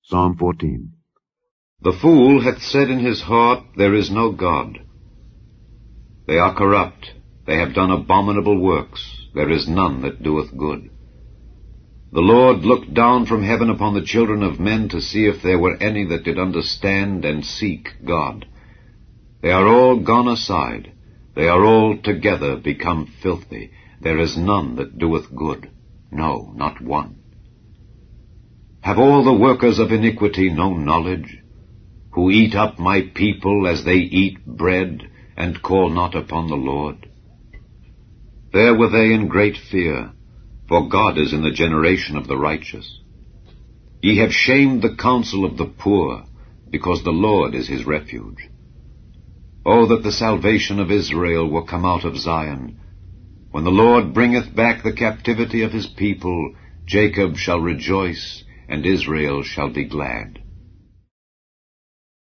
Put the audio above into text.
Psalm 14. The fool hath said in his heart, There is no God. They are corrupt, they have done abominable works, there is none that doeth good. The Lord looked down from heaven upon the children of men to see if there were any that did understand and seek God. They are all gone aside, they are all together become filthy. There is none that doeth good, no, not one. Have all the workers of iniquity no knowledge, who eat up my people as they eat bread, and call not upon the Lord? There were they in great fear, for God is in the generation of the righteous. Ye have shamed the counsel of the poor, because the Lord is his refuge. O that the salvation of Israel were come out of Zion! When the Lord bringeth back the captivity of his people, Jacob shall rejoice, and Israel shall be glad.